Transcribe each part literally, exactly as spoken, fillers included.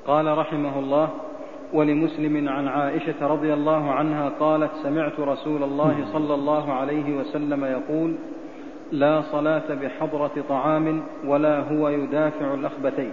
قال رحمه الله: ولمسلم عن عائشة رضي الله عنها قالت: سمعت رسول الله صلى الله عليه وسلم يقول: لا صلاة بحضرة طعام ولا هو يدافع الأخبثين.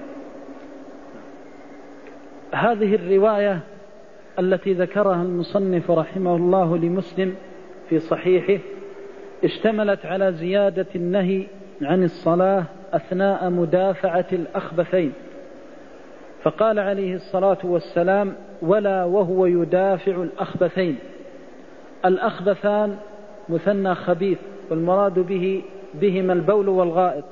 هذه الرواية التي ذكرها المصنف رحمه الله لمسلم في صحيحه اشتملت على زيادة النهي عن الصلاة أثناء مدافعة الأخبثين، فقال عليه الصلاة والسلام: ولا وهو يدافع الأخبثين. الأخبثان مثنى خبيث، والمراد به بهما البول والغائط.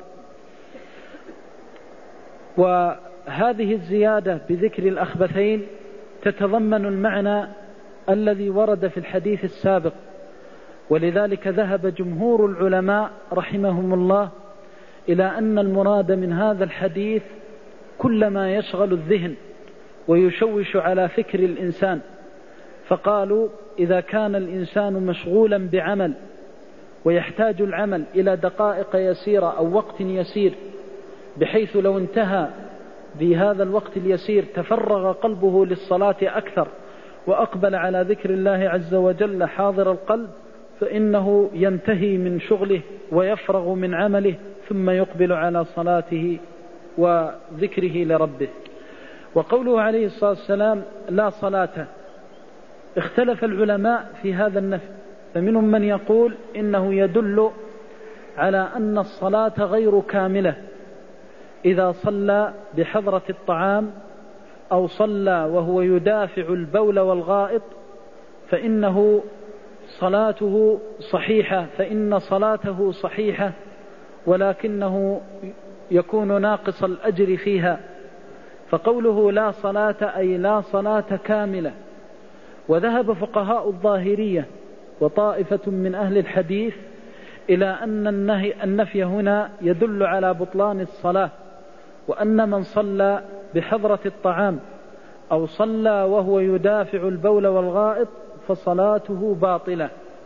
وهذه الزيادة بذكر الأخبثين تتضمن المعنى الذي ورد في الحديث السابق، ولذلك ذهب جمهور العلماء رحمهم الله إلى أن المراد من هذا الحديث كل ما يشغل الذهن ويشوش على فكر الإنسان، فقالوا: إذا كان الإنسان مشغولا بعمل ويحتاج العمل إلى دقائق يسيرة أو وقت يسير، بحيث لو انتهى بهذا الوقت اليسير تفرغ قلبه للصلاة أكثر وأقبل على ذكر الله عز وجل حاضر القلب، فإنه ينتهي من شغله ويفرغ من عمله ثم يقبل على صلاته وذكره لربه. وقوله عليه الصلاة والسلام: لا صلاة، اختلف العلماء في هذا النفي، فمنهم من يقول إنه يدل على أن الصلاة غير كاملة إذا صلى بحضرة الطعام أو صلى وهو يدافع البول والغائط، فإنه صلاته صحيحة فإن صلاته صحيحة ولكنه يكون ناقص الأجر فيها. فقوله لا صلاة أي لا صلاة كاملة. وذهب فقهاء الظاهرية وطائفة من أهل الحديث إلى أن النهي النفي هنا يدل على بطلان الصلاة، وأن من صلى بحضرة الطعام أو صلى وهو يدافع البول والغائط فصلاته باطلة.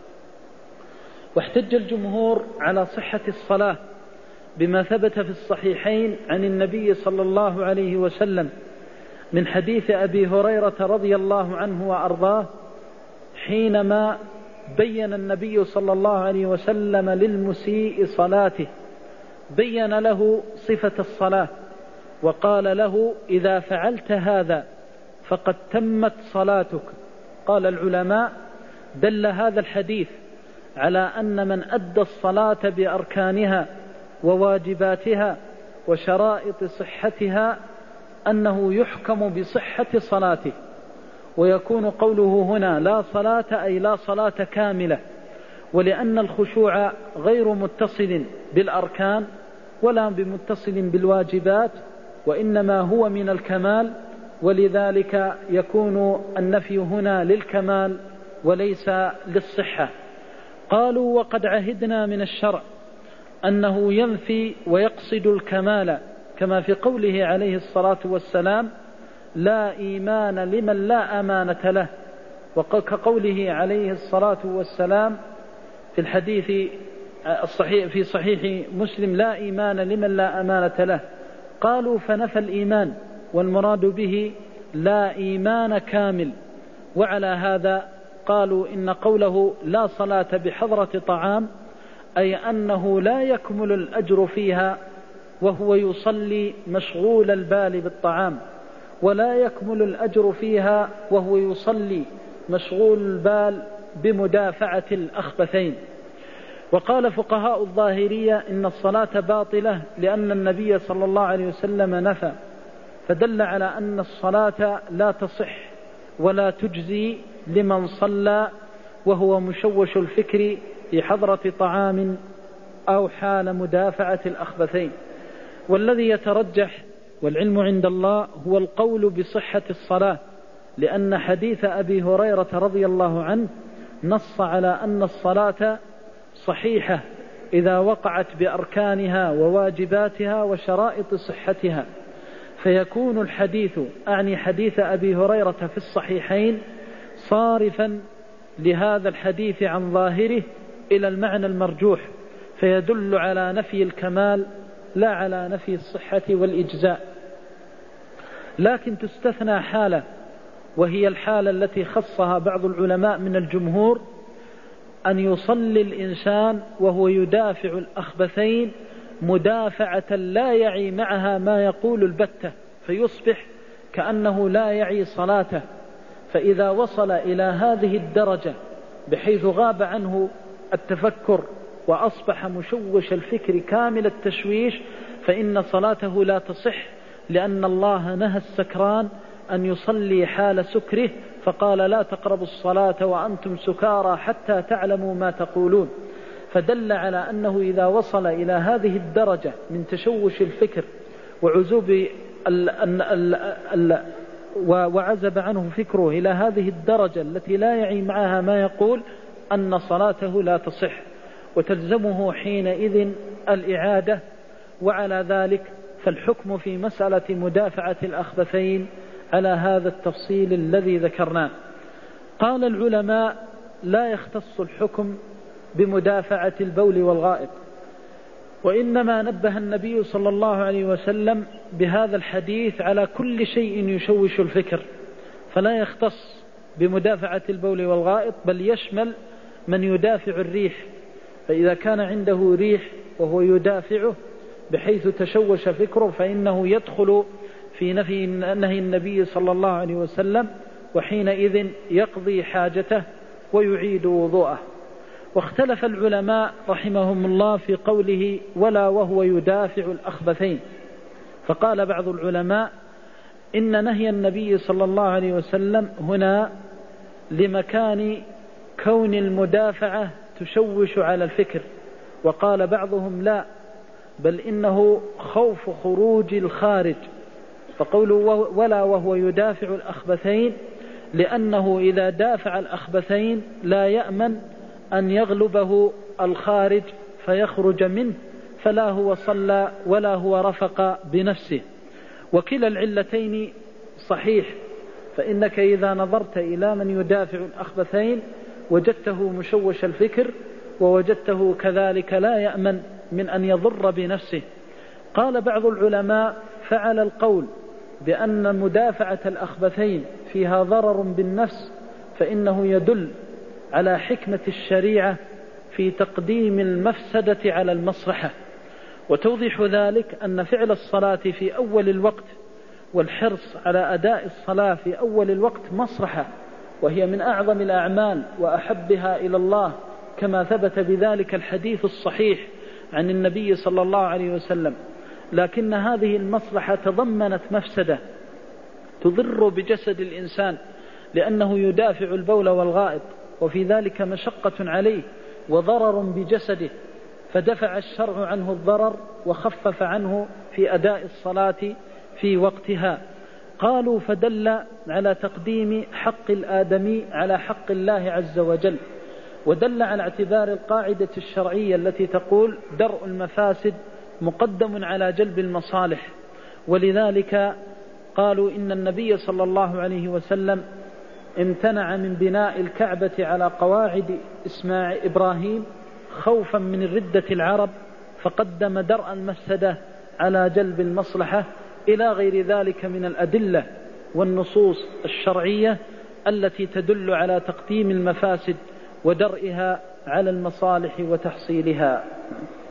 واحتج الجمهور على صحة الصلاة بما ثبت في الصحيحين عن النبي صلى الله عليه وسلم من حديث أبي هريرة رضي الله عنه وأرضاه، حينما بين النبي صلى الله عليه وسلم للمسيء صلاته، بين له صفة الصلاة وقال له: إذا فعلت هذا فقد تمت صلاتك. قال العلماء: دل هذا الحديث على أن من أدى الصلاة بأركانها وواجباتها وشرائط صحتها أنه يحكم بصحة صلاته، ويكون قوله هنا لا صلاة أي لا صلاة كاملة، ولأن الخشوع غير متصل بالأركان ولا بمتصل بالواجبات، وإنما هو من الكمال، ولذلك يكون النفي هنا للكمال وليس للصحة. قالوا: وقد عهدنا من الشرع أنه ينفي ويقصد الكمال، كما في قوله عليه الصلاة والسلام: لا إيمان لمن لا أمانة له، وكقوله عليه الصلاة والسلام في الحديث الصحيح في صحيح مسلم: لا إيمان لمن لا أمانة له. قالوا: فنفى الإيمان، والمراد به لا إيمان كامل. وعلى هذا قالوا إن قوله لا صلاة بحضرة طعام أي أنه لا يكمل الأجر فيها وهو يصلي مشغول البال بالطعام، ولا يكمل الأجر فيها وهو يصلي مشغول البال بمدافعة الأخبثين. وقال فقهاء الظاهرية إن الصلاة باطلة لأن النبي صلى الله عليه وسلم نفى، فدل على أن الصلاة لا تصح ولا تجزي لمن صلى وهو مشوش الفكر في حضرة طعام أو حال مدافعة الأخبثين. والذي يترجح والعلم عند الله هو القول بصحة الصلاة، لأن حديث أبي هريرة رضي الله عنه نص على أن الصلاة صحيحة إذا وقعت بأركانها وواجباتها وشرائط صحتها، فيكون الحديث أعني حديث أبي هريرة في الصحيحين صارفا لهذا الحديث عن ظاهره إلى المعنى المرجوح، فيدل على نفي الكمال لا على نفي الصحة والإجزاء. لكن تستثنى حالة، وهي الحالة التي خصها بعض العلماء من الجمهور، أن يصلي الإنسان وهو يدافع الأخبثين مدافعة لا يعي معها ما يقول البتة، فيصبح كأنه لا يعي صلاته. فإذا وصل إلى هذه الدرجة بحيث غاب عنه التفكر وأصبح مشوش الفكر كامل التشويش، فإن صلاته لا تصح، لأن الله نهى السكران أن يصلي حال سكره، فقال لا تقربوا الصلاة وأنتم سكارى حتى تعلموا ما تقولون. فدل على أنه إذا وصل إلى هذه الدرجة من تشوش الفكر وعزوب ال ال ال ال وعزب عنه فكره إلى هذه الدرجة التي لا يعي معها ما يقول، أن صلاته لا تصح، وتلزمه حينئذ الإعادة. وعلى ذلك فالحكم في مسألة مدافعة الأخبثين على هذا التفصيل الذي ذكرناه. قال العلماء لا يختص الحكم بمدافعة البول والغائط، وإنما نبه النبي صلى الله عليه وسلم بهذا الحديث على كل شيء يشوش الفكر، فلا يختص بمدافعة البول والغائط، بل يشمل من يدافع الريح. فإذا كان عنده ريح وهو يدافعه بحيث تشوش فكره، فإنه يدخل في نفي نهي النبي صلى الله عليه وسلم، وحينئذ يقضي حاجته ويعيد وضوءه. واختلف العلماء رحمهم الله في قوله ولا وهو يدافع الأخبثين، فقال بعض العلماء إن نهي النبي صلى الله عليه وسلم هنا لمكان كون المدافعة تشوش على الفكر، وقال بعضهم لا، بل إنه خوف خروج الخارج، فقوله ولا وهو يدافع الأخبثين لأنه إذا دافع الأخبثين لا يأمن أن يغلبه الخارج فيخرج منه، فلا هو صلى ولا هو رفق بنفسه. وكلا العلتين صحيح، فإنك إذا نظرت إلى من يدافع الأخبثين وجدته مشوش الفكر، ووجدته كذلك لا يأمن من أن يضر بنفسه. قال بعض العلماء فعل القول بأن مدافعة الأخبثين فيها ضرر بالنفس، فإنه يدل على حكمة الشريعة في تقديم المفسدة على المصلحة. وتوضح ذلك أن فعل الصلاة في أول الوقت والحرص على أداء الصلاة في أول الوقت مصلحة، وهي من أعظم الأعمال وأحبها إلى الله، كما ثبت بذلك الحديث الصحيح عن النبي صلى الله عليه وسلم. لكن هذه المصلحة تضمنت مفسدة تضر بجسد الإنسان، لأنه يدافع البول والغائط، وفي ذلك مشقة عليه وضرر بجسده، فدفع الشرع عنه الضرر وخفف عنه في أداء الصلاة في وقتها. قالوا فدل على تقديم حق الآدمي على حق الله عز وجل، ودل على اعتبار القاعدة الشرعية التي تقول درء المفاسد مقدم على جلب المصالح. ولذلك قالوا إن النبي صلى الله عليه وسلم امتنع من بناء الكعبة على قواعد إسماعيل إبراهيم خوفا من ردة العرب، فقدم درء المفسدة على جلب المصلحة، إلى غير ذلك من الأدلة والنصوص الشرعية التي تدل على تقديم المفاسد ودرئها على المصالح وتحصيلها.